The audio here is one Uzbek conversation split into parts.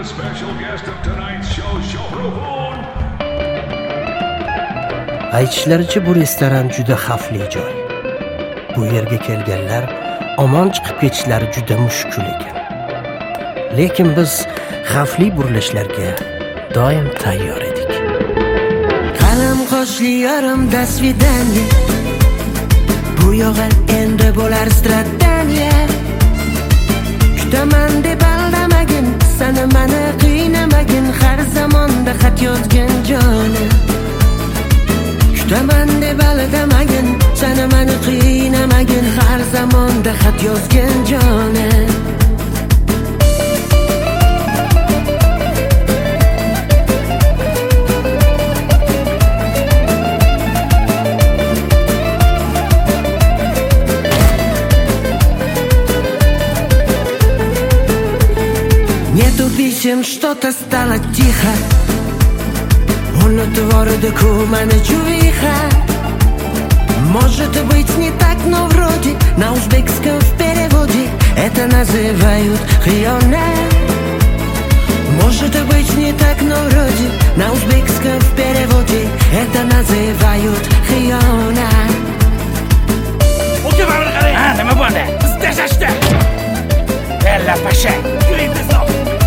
the special guest of tonight's show, Shohrukh. Aytishlaricha bu restoran juda xavfli joy. Bu yerga kelganlar omon chiqib ketishlari juda mushkul ekan. Lekin biz xavfli burilishlarga doim tayyor edik. Qalam qoshli yarim dasvidaniya. Bu yo'g'a endi bo'lar strataniya. Kutaman deb aldamagin, seni meni qiynamagin, har zamonda xat yozgan jonim. Kutaman deb aldamagin, seni meni qiynamagin, har zamonda xat yozgan jonim. Нету писем, что-то стало тихо. Он творит куманы чувиха. Может быть не так, но вроде на узбекском в переводе это называют хияна. Может быть не так, но вроде на узбекском в переводе это называют хияна. Nima bo'ldi? Biz tashashdi. Bella pasha, yuring bizdan.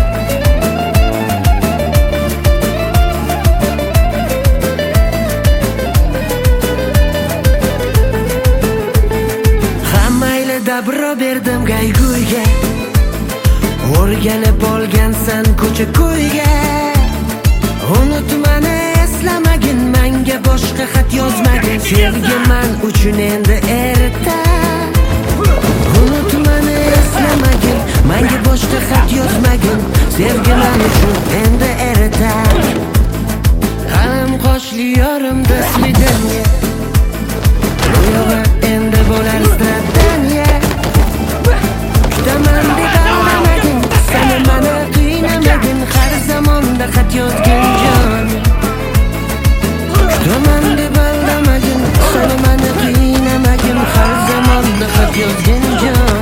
Dabro berdim gayguyga. O'rganib olgansan ko'cha ko'yga. Unutmani eslamagin, menga boshqa xat yozmagin. Sevgi men uchun endi erta. Unutmani eslamagin, menga boshqa xat yozmagin. Sevgi men uchun endi erta. Qalam qoshli yorim dasvidaniya. Bu yo'g'a endi bo'lar strataniya. Kutaman deb aldamagin, seni meni qiynamagin, har zamonda xat yozgan jon. Kutaman deb aldamagin, seni meni qiynamagin, har zamonda xat yozgan jon.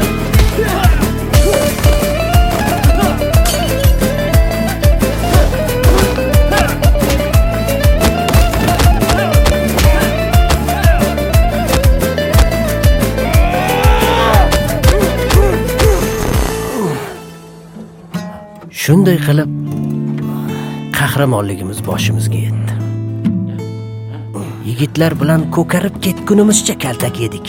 Shunday qilib qahramonligimiz boshimizga yetdi. Yigitlar bilan ko'karib ketgunimizcha kaltak yedik.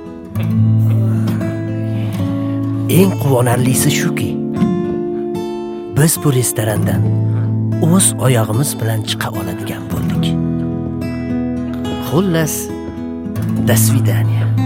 Eng quvonarlisi shuki, biz bu restorandan o'z oyog'imiz bilan chiqa oladigan bo'ldik. Xullas, dasvidaniya.